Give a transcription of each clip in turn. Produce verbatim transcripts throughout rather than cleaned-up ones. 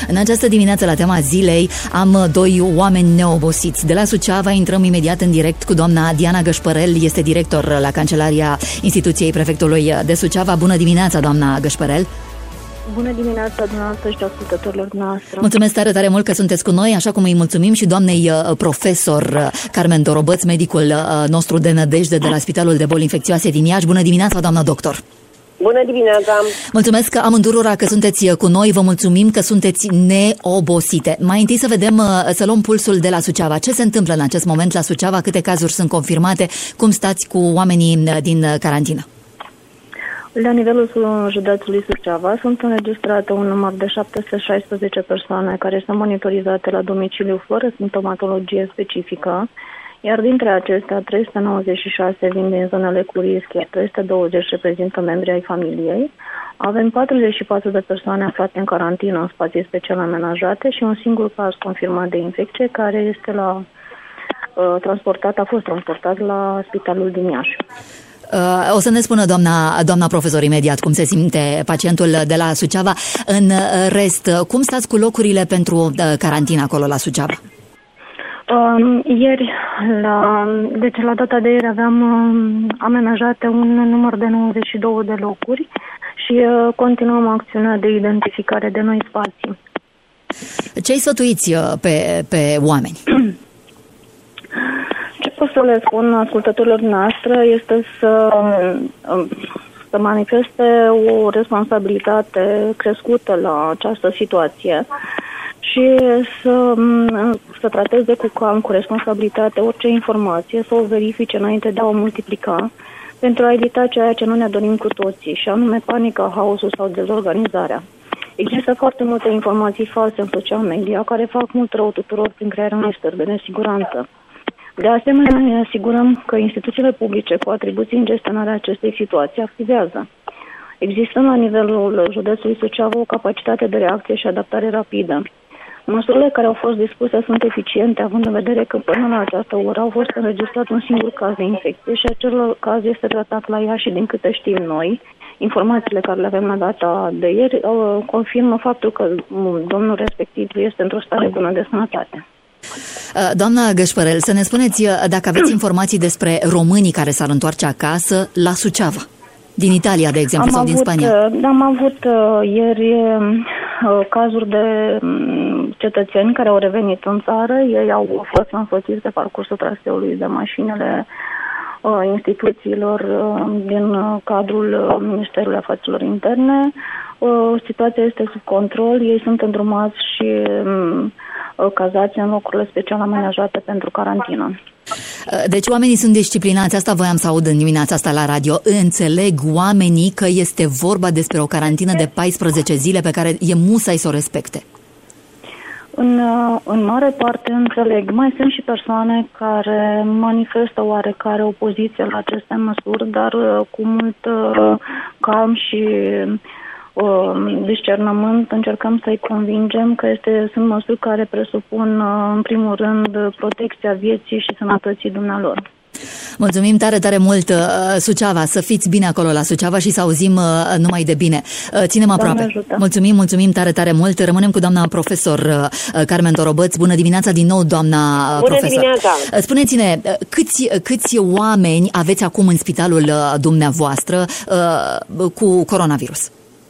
În această dimineață, la tema zilei, am doi oameni neobosiți. De la Suceava intrăm imediat în direct cu doamna Diana Gășpărel, este director la Cancelaria Instituției Prefectului de Suceava. Bună dimineața, doamna Gășpărel! Bună dimineața dumneavoastră și ascultătorilor noastre. Mulțumesc tare, tare mult că sunteți cu noi, așa cum îi mulțumim și doamnei profesor Carmen Dorobăț, medicul nostru de nădejde de la Spitalul de Boli Infecțioase din Iași. Bună dimineața, doamna doctor! Bună dimineața! Mulțumesc amândurora că sunteți cu noi, vă mulțumim că sunteți neobosite. Mai întâi să vedem, să luăm pulsul de la Suceava. Ce se întâmplă în acest moment la Suceava? Câte cazuri sunt confirmate? Cum stați cu oamenii din carantină? La nivelul județului Suceava sunt înregistrate un număr de șapte sute șaisprezece persoane care sunt monitorizate la domiciliu fără simptomatologie specifică, iar dintre acestea trei sute nouăzeci și șase vin din zonele cu risc, iar trei sute douăzeci reprezintă membri ai familiei. Avem patruzeci și patru de persoane aflate în carantină în spații special amenajate și un singur caz confirmat de infecție care este la, uh, transportat, a fost transportat la Spitalul din Iași. O să ne spună doamna, doamna profesor imediat cum se simte pacientul de la Suceava. În rest, cum stați cu locurile pentru carantină acolo la Suceava? Um, ieri, la, deci la data de ieri aveam um, amenajate un număr de nouăzeci și două de locuri și uh, continuăm acțiunea de identificare de noi spații. Ce-i sfătuiți pe, pe oameni? Ce pot să le spun ascultătorilor noastre este să, să manifeste o responsabilitate crescută la această situație și să, să trateze cu calm, cu responsabilitate orice informație, să o verifice înainte de a o multiplica, pentru a evita ceea ce nu ne dorim cu toții, și anume panica, haosul sau dezorganizarea. Există foarte multe informații false în social media care fac mult rău tuturor prin crearea unei stări de nesiguranță. De asemenea, ne asigurăm că instituțiile publice cu atribuții în gestionarea acestei situații activează. Există la nivelul județului Suceava o capacitate de reacție și adaptare rapidă. Măsurile care au fost dispuse sunt eficiente, având în vedere că până la această oră au fost înregistrat un singur caz de infecție și acel caz este tratat la Iași și, din câte știm noi, informațiile care le avem la data de ieri confirmă faptul că domnul respectiv este într-o stare bună de sănătate. Doamna Gășpărel, să ne spuneți dacă aveți informații despre românii care s-ar întoarce acasă la Suceava, din Italia, de exemplu, am sau avut, din Spania. Am avut ieri cazuri de cetățeni care au revenit în țară. Ei au fost însoțiți pe parcursul traseului de mașinile instituțiilor din cadrul Ministerului Afacerilor Interne. Situația este sub control, ei sunt îndrumați și cazați în locurile special amenajate pentru carantină. Deci oamenii sunt disciplinați, asta voiam să aud în dimineața asta la radio. Înțeleg oamenii că este vorba despre o carantină de paisprezece zile pe care e musai să o respecte. În, în mare parte înțeleg. Mai sunt și persoane care manifestă oarecare opoziție la aceste măsuri, dar cu mult calm și discernământ încercăm să-i convingem că este, sunt măsuri care presupun în primul rând protecția vieții și sănătății dumnealor. Mulțumim tare, tare mult, Suceava, să fiți bine acolo la Suceava și să auzim numai de bine. Ținem aproape. Mulțumim, mulțumim tare, tare mult. Rămânem cu doamna profesor Carmen Dorobăț. Bună dimineața din nou, doamna Bună profesor. Dimineața. Spuneți-ne, câți, câți oameni aveți acum în spitalul dumneavoastră cu coronavirus?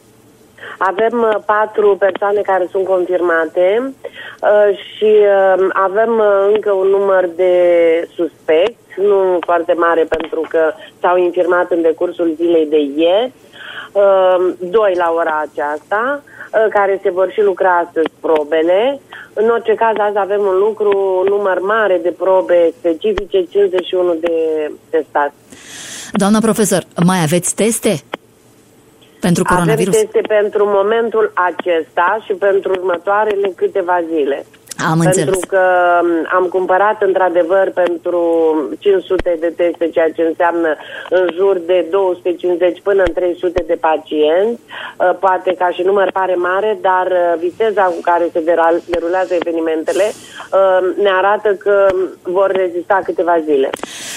Avem patru persoane care sunt confirmate uh, și uh, avem încă un număr de suspecți, nu foarte mare pentru că s-au infirmat în decursul zilei de ieri, uh, doi la ora aceasta, uh, care se vor și lucra astăzi probele. În orice caz, azi avem un lucru, un număr mare de probe specifice, cincizeci și unu de testați. Doamna profesor, mai aveți teste pentru coronavirus? Avem teste pentru momentul acesta și pentru următoarele câteva zile. Am pentru înțeles. că am cumpărat într-adevăr pentru cinci sute de teste, ceea ce înseamnă în jur de două sute cincizeci până în trei sute de pacienți. Poate ca și număr pare mare, dar viteza cu care se derulează evenimentele ne arată că vor rezista câteva zile.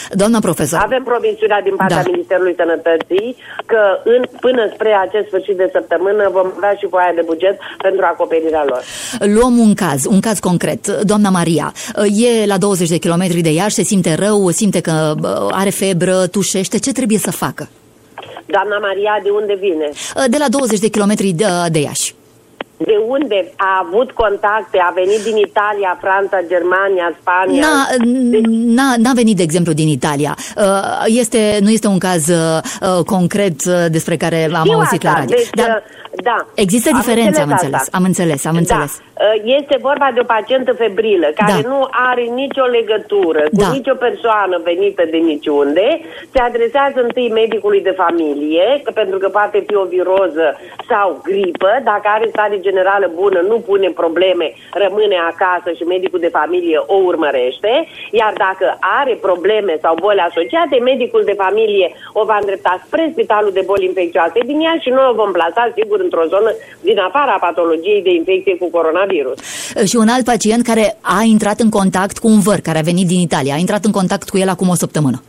Doamna profesor. Avem promisiunea din partea da. Ministerului Sănătății că în, până spre acest sfârșit de săptămână vom avea și foaia de buget pentru acoperirea lor. Luăm un caz, un caz concret. Doamna Maria e la douăzeci de kilometri de Iași, se simte rău, simte că are febră, tușește. Ce trebuie să facă? Doamna Maria, de unde vine? De la douăzeci de kilometri de, de Iași. De unde a avut contacte? A venit din Italia, Franța, Germania, Spania? N-a, deci... n-a, n-a venit, de exemplu, din Italia. Este, nu este un caz concret despre care am Știu auzit asta, la radio. Deci, Dar da. există diferențe, am înțeles. Am înțeles, am înțeles. Da. Este vorba de o pacientă febrilă care da. nu are nicio legătură cu da. nicio persoană venită de niciunde. Se adresează întâi medicului de familie, că pentru că poate fi o viroză sau gripă. Dacă are stare generală bună, nu pune probleme, rămâne acasă și medicul de familie o urmărește. Iar dacă are probleme sau boli asociate, medicul de familie o va îndrepta spre Spitalul de Boli Infecțioase din Iași și noi o vom plasa, sigur, într-o zonă din afara patologiei de infecție cu coronavirus. Și un alt pacient care a intrat în contact cu un văr care a venit din Italia, a intrat în contact cu el acum o săptămână.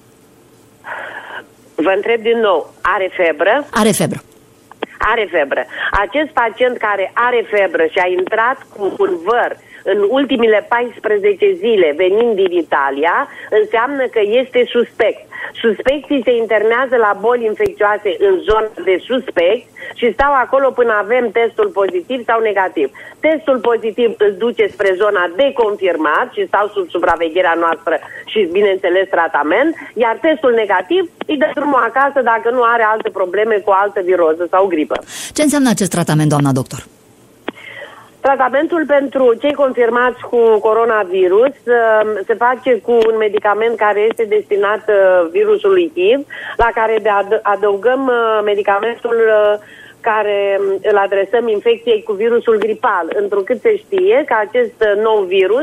Vă întreb din nou, are febră? Are febră. Are febră. Acest pacient care are febră și a intrat cu un văr în ultimile paisprezece zile venind din Italia, înseamnă că este suspect. Suspecții se internează la boli infecțioase în zona de suspect și stau acolo până avem testul pozitiv sau negativ. Testul pozitiv îl duce spre zona de confirmat și stau sub supravegherea noastră și, bineînțeles, tratament, iar testul negativ îi dă drumul acasă dacă nu are alte probleme cu altă viroză sau gripă. Ce înseamnă acest tratament, doamna doctor? Tratamentul pentru cei confirmați cu coronavirus se face cu un medicament care este destinat virusului H I V, la care adăugăm medicamentul care îl adresăm infecției cu virusul gripal, întrucât se știe că acest nou virus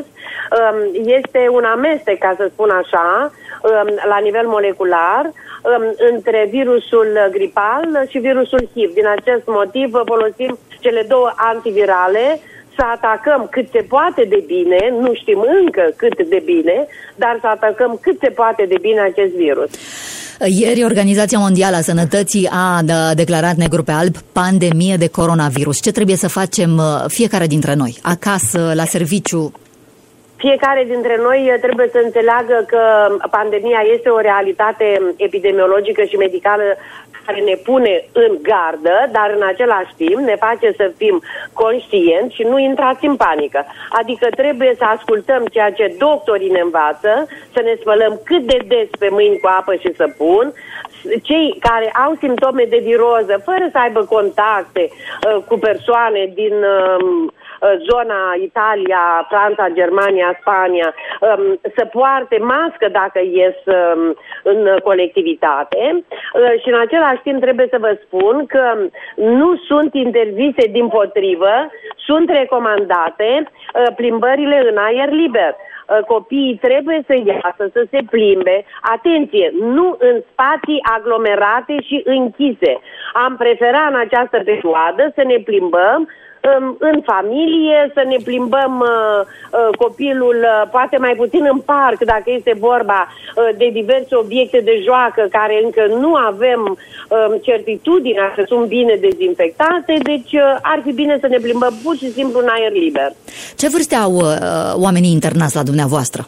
este un amestec, ca să spun așa, la nivel molecular, între virusul gripal și virusul H I V. Din acest motiv folosim cele două antivirale să atacăm cât se poate de bine, nu știm încă cât de bine, dar să atacăm cât se poate de bine acest virus. Ieri, Organizația Mondială a Sănătății a declarat negru pe alb pandemie de coronavirus. Ce trebuie să facem fiecare dintre noi, acasă, la serviciu? Fiecare dintre noi trebuie să înțeleagă că pandemia este o realitate epidemiologică și medicală care ne pune în gardă, dar în același timp ne face să fim conștienți și nu intrați în panică. Adică trebuie să ascultăm ceea ce doctorii ne învață, să ne spălăm cât de des pe mâini cu apă și săpun. Cei care au simptome de viroză, fără să aibă contacte uh, cu persoane din uh, zona Italia, Franța, Germania, Spania, um, să poarte mască dacă ies um, în colectivitate uh, și în același timp trebuie să vă spun că nu sunt interzise, dimpotrivă, sunt recomandate uh, plimbările în aer liber. Copiii trebuie să iasă, să se plimbe, atenție, nu în spații aglomerate și închise. Am preferat în această perioadă să ne plimbăm în familie, să ne plimbăm uh, uh, copilul uh, poate mai puțin în parc, dacă este vorba uh, de diverse obiecte de joacă care încă nu avem uh, certitudinea că sunt bine dezinfectate, deci uh, ar fi bine să ne plimbăm pur și simplu în aer liber. Ce vârste au uh, oamenii internați la dumneavoastră?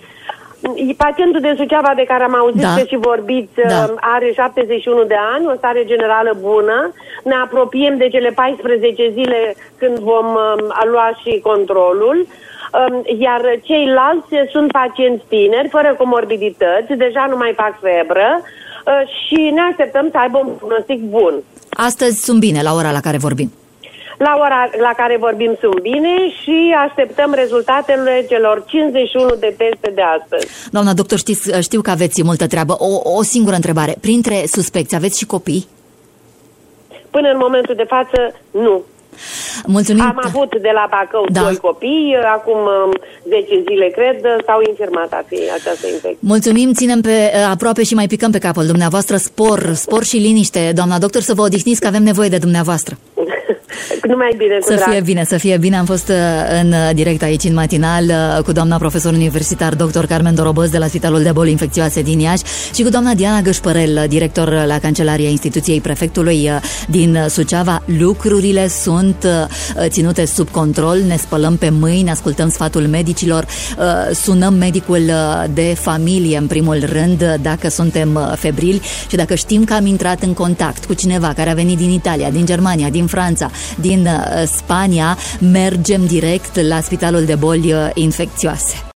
Pacientul de Suceava de care am auzit da. că și vorbiți da. are șaptezeci și unu de ani, o stare generală bună. Ne apropiem de cele paisprezece zile când vom uh, lua și controlul. Uh, iar ceilalți sunt pacienți tineri, fără comorbidități, deja nu mai fac febră uh, și ne așteptăm să aibă un pronostic bun. Astăzi sunt bine la ora la care vorbim. La ora la care vorbim sunt bine și așteptăm rezultatele celor cincizeci și unu de teste de astăzi. Doamna doctor, știți, știu că aveți multă treabă. O, o singură întrebare. Printre suspecți aveți și copii? Până în momentul de față, nu. Mulțumim. Am avut de la Bacău da. doi copii, acum zece zile, cred, s-au infirmat a fi această infecție. Mulțumim, ținem pe aproape și mai picăm pe capul dumneavoastră. Spor, spor și liniște, doamna doctor, să vă odihniți că avem nevoie de dumneavoastră. Numai bine, cu Să drag. fie bine, să fie bine. Am fost în direct aici în matinal cu doamna profesor universitar doctor Carmen Dorobăz de la Spitalul de Boli Infecțioase din Iași și cu doamna Diana Gășpărel, director la Cancelaria Instituției Prefectului din Suceava. Lucrurile sunt ținute sub control, ne spălăm pe mâini, ascultăm sfatul medicilor, sunăm medicul de familie în primul rând dacă suntem febrili și dacă știm că am intrat în contact cu cineva care a venit din Italia, din Germania, din Franța, din Spania, mergem direct la Spitalul de Boli Infecțioase.